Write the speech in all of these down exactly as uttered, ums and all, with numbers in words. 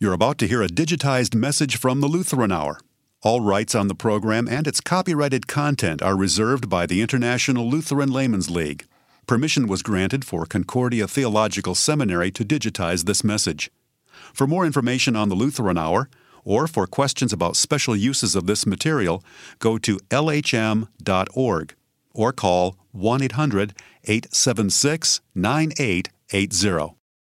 You're about to hear a digitized message from the Lutheran Hour. All rights on the program and its copyrighted content are reserved by the International Lutheran Laymen's League. Permission was granted for Concordia Theological Seminary to digitize this message. For more information on the Lutheran Hour, or for questions about special uses of this material, go to L H M dot org or call one eight hundred, eight seven six, nine eight eight zero.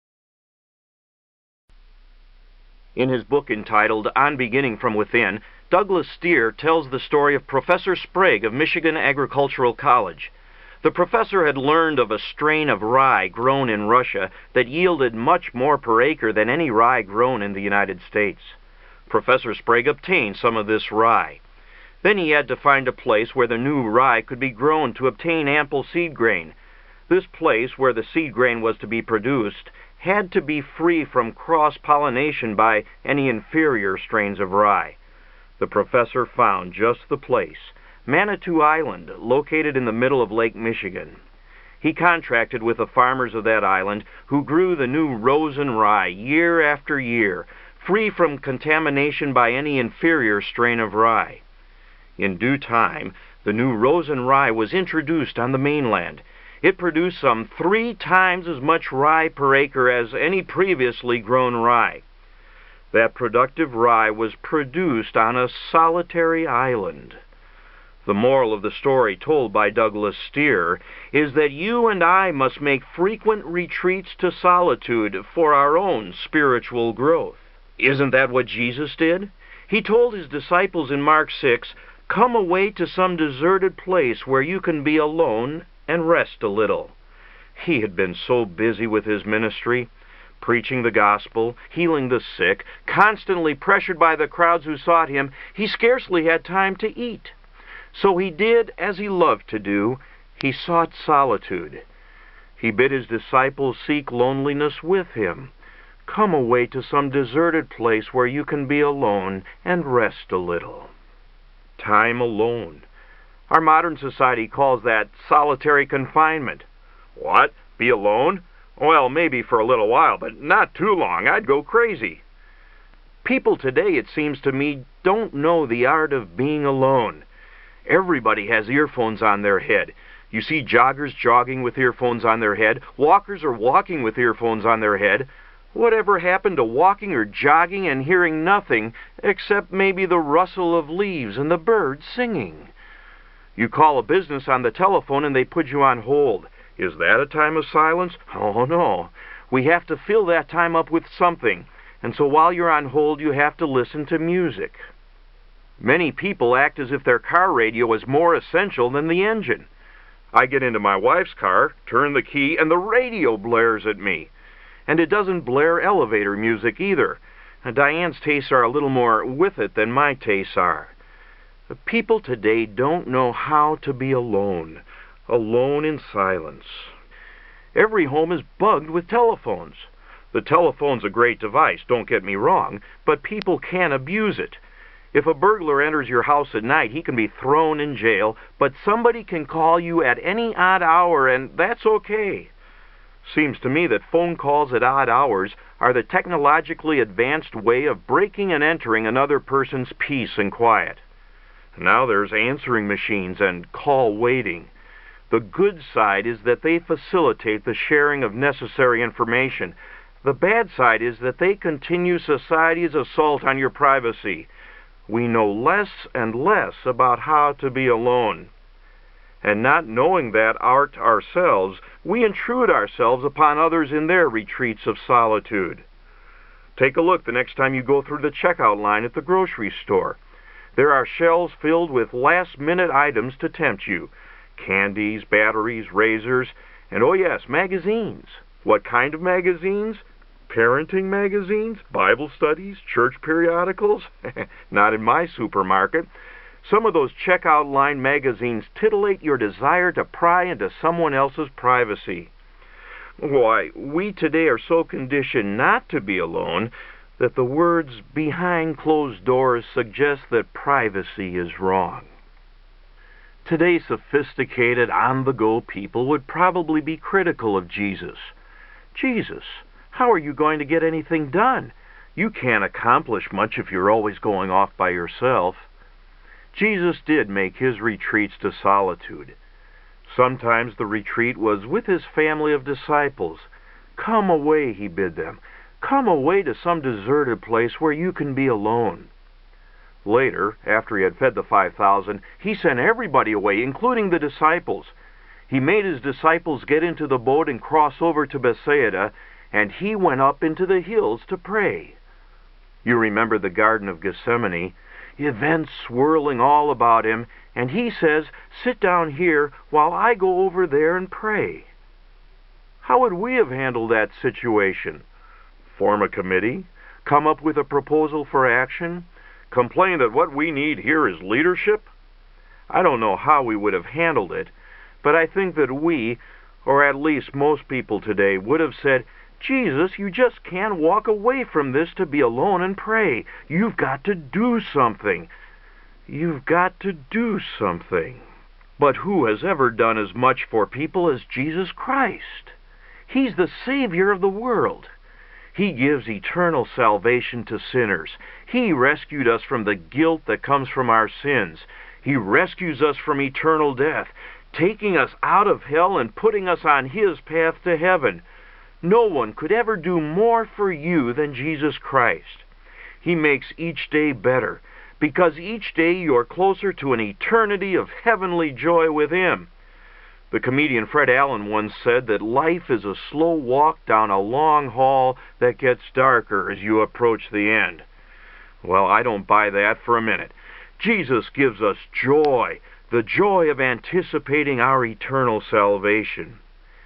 In his book entitled On Beginning from Within, Douglas Steere tells the story of Professor Sprague of Michigan Agricultural College. The professor had learned of a strain of rye grown in Russia that yielded much more per acre than any rye grown in the United States. Professor Sprague obtained some of this rye. Then he had to find a place where the new rye could be grown to obtain ample seed grain. This place where the seed grain was to be produced had to be free from cross-pollination by any inferior strains of rye. The professor found just the place, Manitou Island, located in the middle of Lake Michigan. He contracted with the farmers of that island who grew the new Rosen rye year after year, free from contamination by any inferior strain of rye. In due time, the new Rosen rye was introduced on the mainland. It produced some three times as much rye per acre as any previously grown rye. That productive rye was produced on a solitary island. The moral of the story told by Douglas Steere is that you and I must make frequent retreats to solitude for our own spiritual growth. Isn't that what Jesus did? He told his disciples in Mark six, "Come away to some deserted place where you can be alone and rest a little." He had been so busy with his ministry, preaching the gospel, healing the sick, constantly pressured by the crowds who sought him, he scarcely had time to eat. So he did as he loved to do. He sought solitude. He bid his disciples seek loneliness with him. Come away to some deserted place where you can be alone and rest a little. Time alone. Our modern society calls that solitary confinement. What? Be alone? Well, maybe for a little while, but not too long. I'd go crazy. People today, it seems to me, don't know the art of being alone. Everybody has earphones on their head. You see joggers jogging with earphones on their head. Walkers are walking with earphones on their head. Whatever happened to walking or jogging and hearing nothing except maybe the rustle of leaves and the birds singing? You call a business on the telephone and they put you on hold. Is that a time of silence? Oh, no. We have to fill that time up with something. And so while you're on hold, you have to listen to music. Many people act as if their car radio is more essential than the engine. I get into my wife's car, turn the key, and the radio blares at me. And it doesn't blare elevator music either. Diane's tastes are a little more with it than my tastes are. The people today don't know how to be alone, alone in silence. Every home is bugged with telephones. The telephone's a great device, don't get me wrong, but people can abuse it. If a burglar enters your house at night, he can be thrown in jail, but somebody can call you at any odd hour, and that's okay. Seems to me that phone calls at odd hours are the technologically advanced way of breaking and entering another person's peace and quiet. Now there's answering machines and call waiting. The good side is that they facilitate the sharing of necessary information. The bad side is that they continue society's assault on your privacy. We know less and less about how to be alone. And not knowing that art ourselves, we intrude ourselves upon others in their retreats of solitude. Take a look the next time you go through the checkout line at the grocery store. There are shelves filled with last-minute items to tempt you. Candies, batteries, razors, and oh yes, magazines. What kind of magazines? Parenting magazines? Bible studies? Church periodicals? Not in my supermarket. Some of those checkout line magazines titillate your desire to pry into someone else's privacy. Why, we today are so conditioned not to be alone that the words behind closed doors suggest that privacy is wrong. Today's sophisticated, on-the-go people would probably be critical of Jesus. Jesus, how are you going to get anything done? You can't accomplish much if you're always going off by yourself. Jesus did make his retreats to solitude. Sometimes the retreat was with his family of disciples. Come away, he bid them. Come away to some deserted place where you can be alone. Later, after he had fed the five thousand, he sent everybody away, including the disciples. He made his disciples get into the boat and cross over to Bethsaida, and he went up into the hills to pray. You remember the Garden of Gethsemane, events swirling all about him, and he says, "Sit down here while I go over there and pray." How would we have handled that situation? Form a committee? Come up with a proposal for action? Complain that what we need here is leadership? I don't know how we would have handled it, but I think that we, or at least most people today, would have said, "Jesus, you just can't walk away from this to be alone and pray. You've got to do something. You've got to do something." But who has ever done as much for people as Jesus Christ? He's the Savior of the world. He gives eternal salvation to sinners. He rescued us from the guilt that comes from our sins. He rescues us from eternal death, taking us out of hell and putting us on his path to heaven. No one could ever do more for you than Jesus Christ. He makes each day better, because each day you're closer to an eternity of heavenly joy with him. The comedian Fred Allen once said that life is a slow walk down a long hall that gets darker as you approach the end. Well, I don't buy that for a minute. Jesus gives us joy, the joy of anticipating our eternal salvation.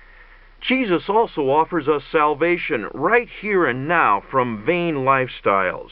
Jesus also offers us salvation right here and now from vain lifestyles.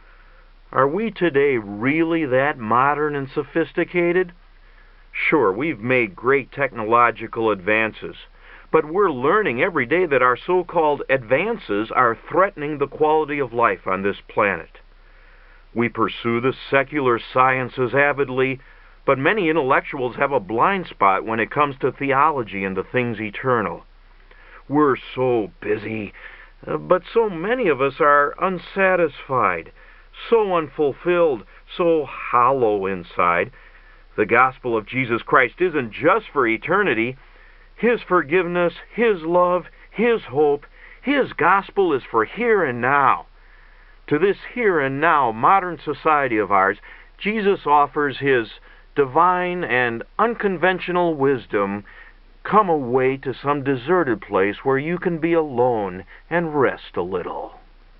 Are we today really that modern and sophisticated? Sure, we've made great technological advances, but we're learning every day that our so-called advances are threatening the quality of life on this planet. We pursue the secular sciences avidly, but many intellectuals have a blind spot when it comes to theology and the things eternal. We're so busy, but so many of us are unsatisfied, so unfulfilled, so hollow inside. The gospel of Jesus Christ isn't just for eternity. His forgiveness, his love, his hope, his gospel is for here and now. To this here and now modern society of ours, Jesus offers his divine and unconventional wisdom. Come away to some deserted place where you can be alone and rest a little.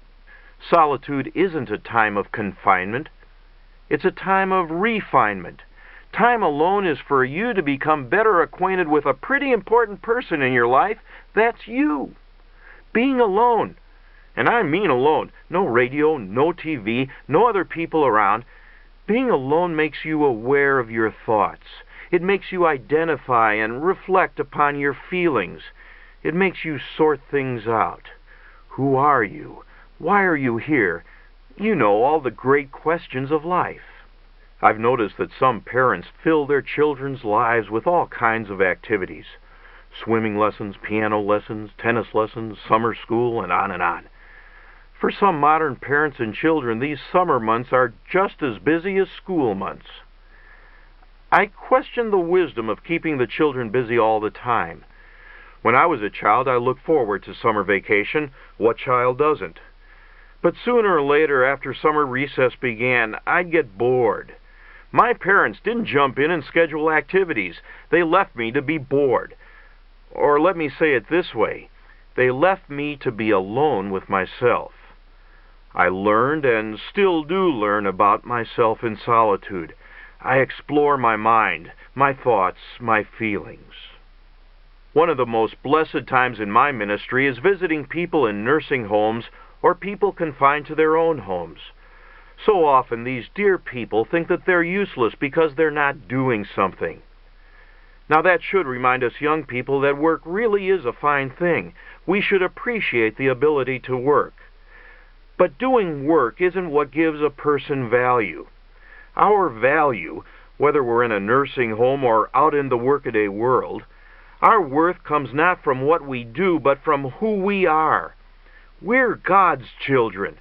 Solitude isn't a time of confinement. It's a time of refinement. Time alone is for you to become better acquainted with a pretty important person in your life. That's you. Being alone. And I mean alone. No radio, no T V, no other people around. Being alone makes you aware of your thoughts. It makes you identify and reflect upon your feelings. It makes you sort things out. Who are you? Why are you here? You know, all the great questions of life. I've noticed that some parents fill their children's lives with all kinds of activities. Swimming lessons, piano lessons, tennis lessons, summer school, and on and on. For some modern parents and children, these summer months are just as busy as school months. I question the wisdom of keeping the children busy all the time. When I was a child, I looked forward to summer vacation. What child doesn't? But sooner or later, after summer recess began, I'd get bored. My parents didn't jump in and schedule activities. They left me to be bored. Or let me say it this way. They left me to be alone with myself. I learned and still do learn about myself in solitude. I explore my mind, my thoughts, my feelings. One of the most blessed times in my ministry is visiting people in nursing homes or people confined to their own homes. So often these dear people think that they're useless because they're not doing something. Now that should remind us young people that work really is a fine thing. We should appreciate the ability to work. But doing work isn't what gives a person value. Our value, whether we're in a nursing home or out in the workaday world, our worth comes not from what we do, but from who we are. We're God's children,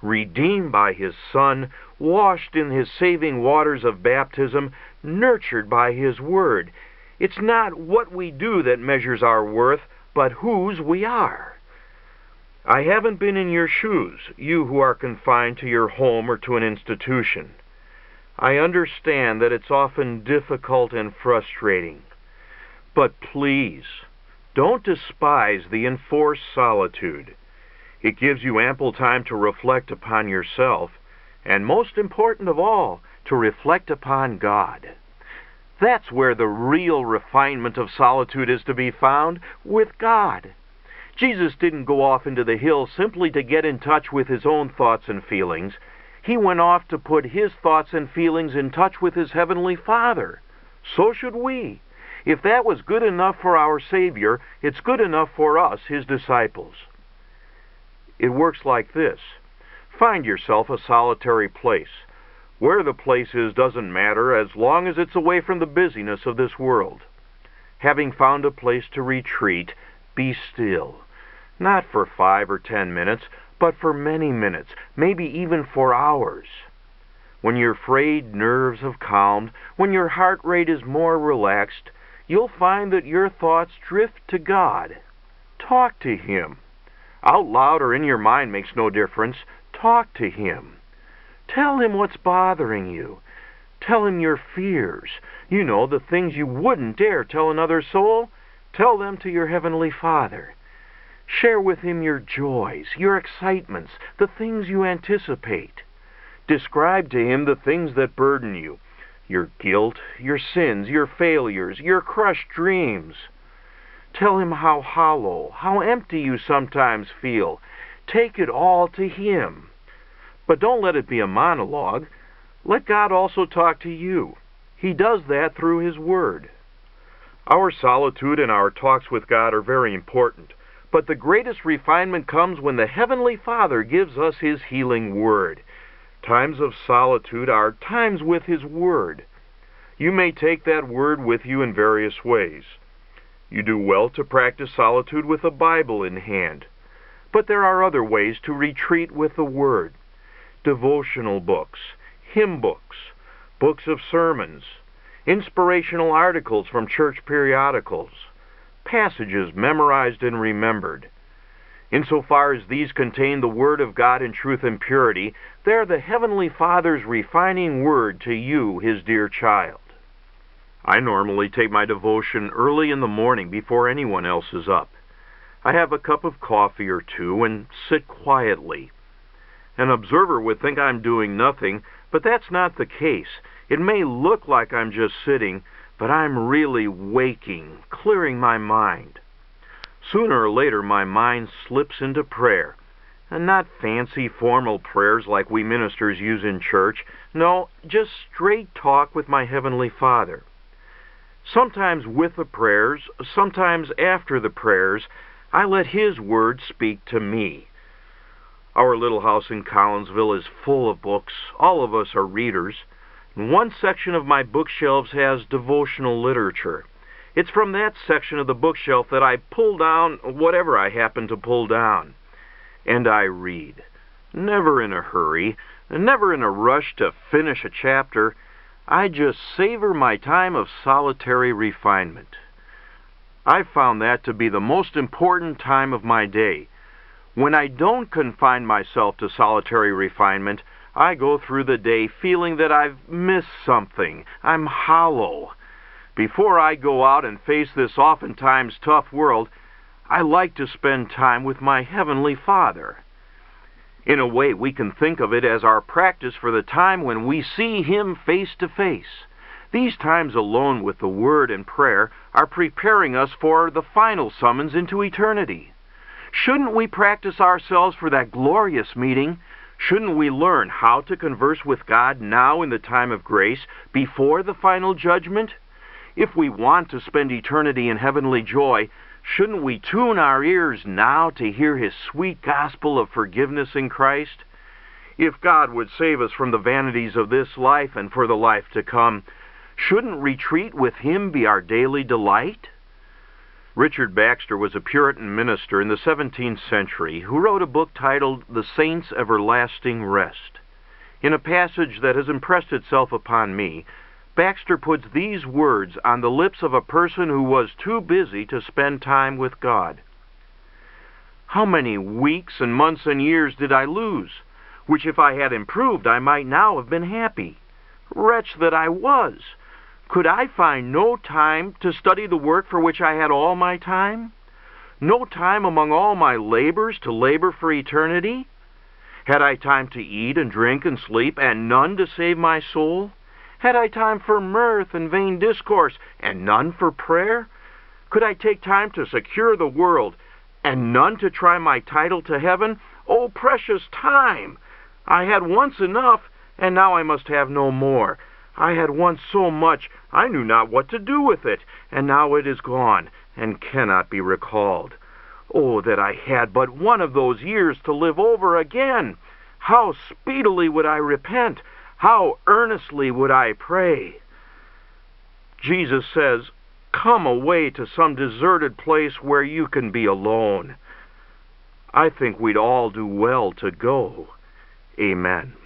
redeemed by His Son, washed in His saving waters of baptism, nurtured by His Word. It's not what we do that measures our worth, but whose we are. I haven't been in your shoes, you who are confined to your home or to an institution. I understand that it's often difficult and frustrating. But please, don't despise the enforced solitude. It gives you ample time to reflect upon yourself, and most important of all, to reflect upon God. That's where the real refinement of solitude is to be found, with God. Jesus didn't go off into the hills simply to get in touch with His own thoughts and feelings. He went off to put His thoughts and feelings in touch with His Heavenly Father. So should we. If that was good enough for our Savior, it's good enough for us, His disciples. It works like this. Find yourself a solitary place. Where the place is doesn't matter as long as it's away from the busyness of this world. Having found a place to retreat, be still. Not for five or ten minutes, but for many minutes, maybe even for hours. When your frayed nerves have calmed, when your heart rate is more relaxed, you'll find that your thoughts drift to God. Talk to Him. Out loud or in your mind makes no difference. Talk to Him. Tell Him what's bothering you. Tell Him your fears. You know, the things you wouldn't dare tell another soul. Tell them to your Heavenly Father. Share with Him your joys, your excitements, the things you anticipate. Describe to Him the things that burden you, your guilt, your sins, your failures, your crushed dreams. Tell Him how hollow, how empty you sometimes feel. Take it all to Him. But don't let it be a monologue. Let God also talk to you. He does that through His Word. Our solitude and our talks with God are very important, but the greatest refinement comes when the Heavenly Father gives us His healing Word. Times of solitude are times with His Word. You may take that Word with you in various ways. You do well to practice solitude with a Bible in hand, but there are other ways to retreat with the Word. Devotional books, hymn books, books of sermons, inspirational articles from church periodicals, passages memorized and remembered. Insofar as these contain the Word of God in truth and purity, they're the Heavenly Father's refining word to you, His dear child. I normally take my devotion early in the morning before anyone else is up. I have a cup of coffee or two and sit quietly. An observer would think I'm doing nothing, but that's not the case. It may look like I'm just sitting, but I'm really waking, clearing my mind. Sooner or later, my mind slips into prayer. And not fancy formal prayers like we ministers use in church. No, just straight talk with my Heavenly Father. Sometimes with the prayers, sometimes after the prayers, I let His Word speak to me. Our little house in Collinsville is full of books. All of us are readers. One section of my bookshelves has devotional literature. It's from that section of the bookshelf that I pull down whatever I happen to pull down. And I read. Never in a hurry, never in a rush to finish a chapter. I just savor my time of solitary refinement. I've found that to be the most important time of my day. When I don't confine myself to solitary refinement, I go through the day feeling that I've missed something. I'm hollow. Before I go out and face this oftentimes tough world, I like to spend time with my Heavenly Father. In a way, we can think of it as our practice for the time when we see Him face to face. These times alone with the Word and prayer are preparing us for the final summons into eternity. Shouldn't we practice ourselves for that glorious meeting? Shouldn't we learn how to converse with God now in the time of grace, before the final judgment? If we want to spend eternity in heavenly joy, shouldn't we tune our ears now to hear His sweet gospel of forgiveness in Christ? If God would save us from the vanities of this life and for the life to come, shouldn't retreat with Him be our daily delight? Richard Baxter was a Puritan minister in the seventeenth century who wrote a book titled The Saints' Everlasting Rest. In a passage that has impressed itself upon me, Baxter puts these words on the lips of a person who was too busy to spend time with God. How many weeks and months and years did I lose, which if I had improved I might now have been happy? Wretch that I was! Could I find no time to study the work for which I had all my time? No time among all my labors to labor for eternity? Had I time to eat and drink and sleep, and none to save my soul? Had I time for mirth and vain discourse, and none for prayer? Could I take time to secure the world, and none to try my title to heaven? Oh, precious time! I had once enough, and now I must have no more. I had once so much, I knew not what to do with it, and now it is gone, and cannot be recalled. Oh, that I had but one of those years to live over again! How speedily would I repent! How earnestly would I pray! Jesus says, come away to some deserted place where you can be alone. I think we'd all do well to go. Amen.